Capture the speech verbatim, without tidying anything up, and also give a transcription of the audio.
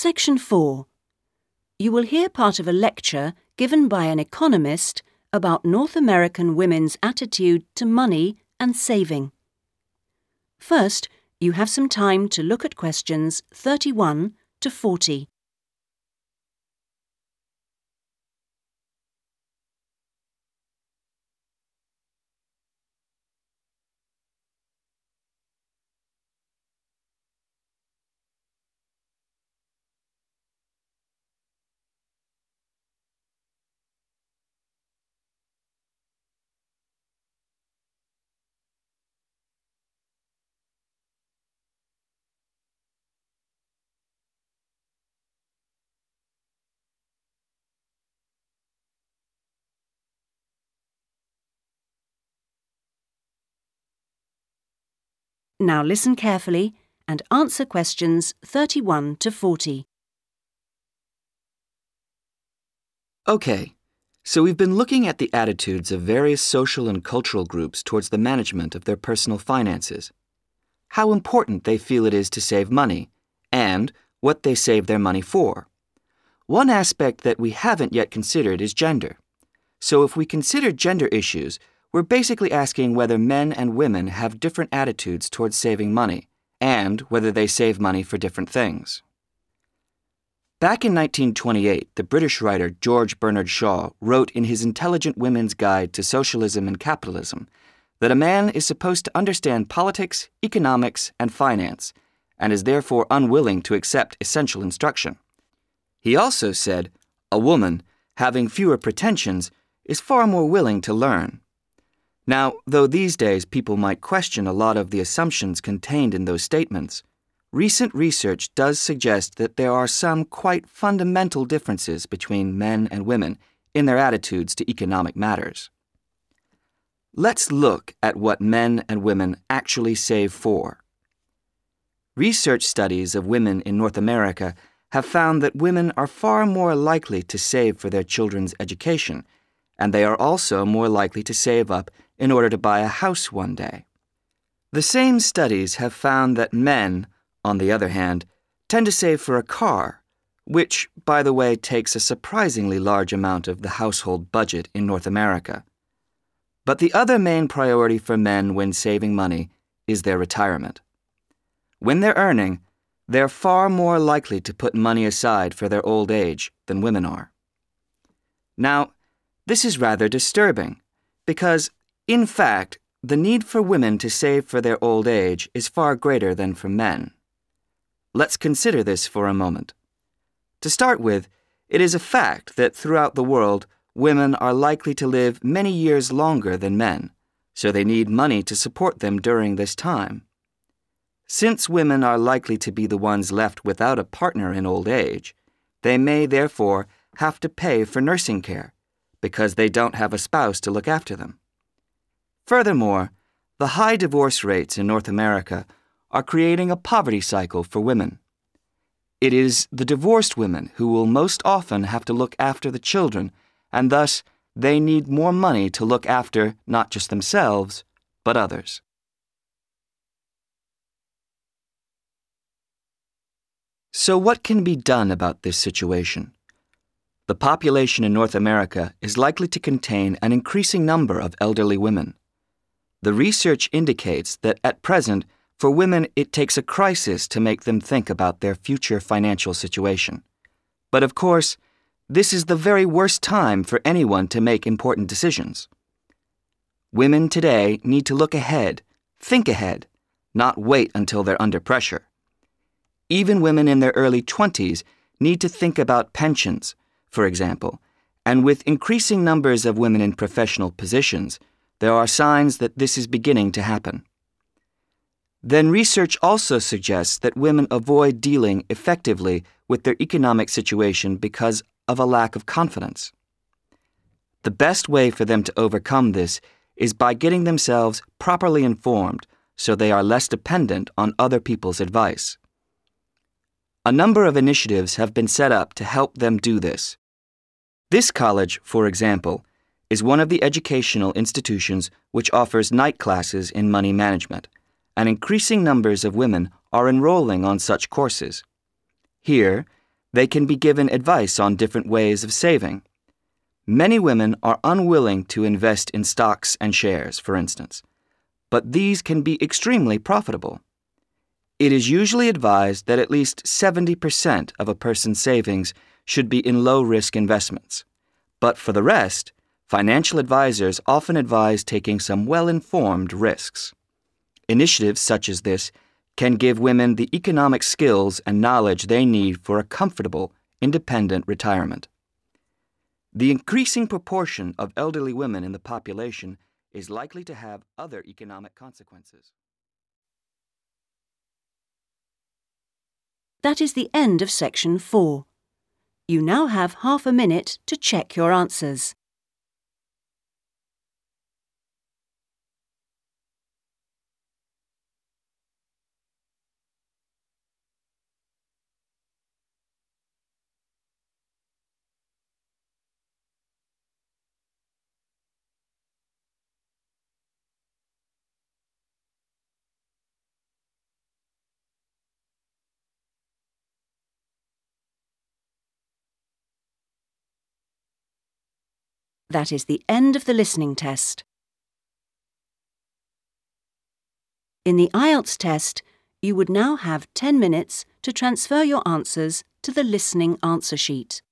Section four. You will hear part of a lecture given by an economist about North American women's attitude to money and saving. First, you have some time to look at questions thirty-one to forty. Now listen carefully and answer questions thirty-one to forty. Okay, so we've been looking at the attitudes of various social and cultural groups towards the management of their personal finances, how important they feel it is to save money, and what they save their money for. One aspect that we haven't yet considered is gender. So if we consider gender issues, we're basically asking whether men and women have different attitudes towards saving money, and whether they save money for different things. Back in nineteen twenty-eight, the British writer George Bernard Shaw wrote in his Intelligent Women's Guide to Socialism and Capitalism that a man is supposed to understand politics, economics, and finance, and is therefore unwilling to accept essential instruction. He also said, a woman, having fewer pretensions, is far more willing to learn. Now, though these days people might question a lot of the assumptions contained in those statements, recent research does suggest that there are some quite fundamental differences between men and women in their attitudes to economic matters. Let's look at what men and women actually save for. Research studies of women in North America have found that women are far more likely to save for their children's education, and they are also more likely to save up in order to buy a house one day. The same studies have found that men, on the other hand, tend to save for a car, which, by the way, takes a surprisingly large amount of the household budget in North America. But the other main priority for men when saving money is their retirement. When they're earning, they're far more likely to put money aside for their old age than women are. Now, this is rather disturbing, because, in fact, the need for women to save for their old age is far greater than for men. Let's consider this for a moment. To start with, it is a fact that throughout the world, women are likely to live many years longer than men, so they need money to support them during this time. Since women are likely to be the ones left without a partner in old age, they may therefore have to pay for nursing care, because they don't have a spouse to look after them. Furthermore, the high divorce rates in North America are creating a poverty cycle for women. It is the divorced women who will most often have to look after the children, and thus they need more money to look after not just themselves, but others. So what can be done about this situation? The population in North America is likely to contain an increasing number of elderly women. The research indicates that at present, for women, it takes a crisis to make them think about their future financial situation. But of course, this is the very worst time for anyone to make important decisions. Women today need to look ahead, think ahead, not wait until they're under pressure. Even women in their early twenties need to think about pensions, for example, and with increasing numbers of women in professional positions, there are signs that this is beginning to happen. Then research also suggests that women avoid dealing effectively with their economic situation because of a lack of confidence. The best way for them to overcome this is by getting themselves properly informed so they are less dependent on other people's advice. A number of initiatives have been set up to help them do this. This college, for example, is one of the educational institutions which offers night classes in money management, and increasing numbers of women are enrolling on such courses. Here, They can be given advice on different ways of saving. Many women are unwilling to invest in stocks and shares, for instance, but these can be extremely profitable. It is usually advised that at least seventy percent of a person's savings should be in low-risk investments. But for the rest, financial advisors often advise taking some well-informed risks. Initiatives such as this can give women the economic skills and knowledge they need for a comfortable, independent retirement. The increasing proportion of elderly women in the population is likely to have other economic consequences. That is the end of section four. You now have half a minute to check your answers. That is the end of the listening test. In the I E L T S test, you would now have ten minutes to transfer your answers to the listening answer sheet.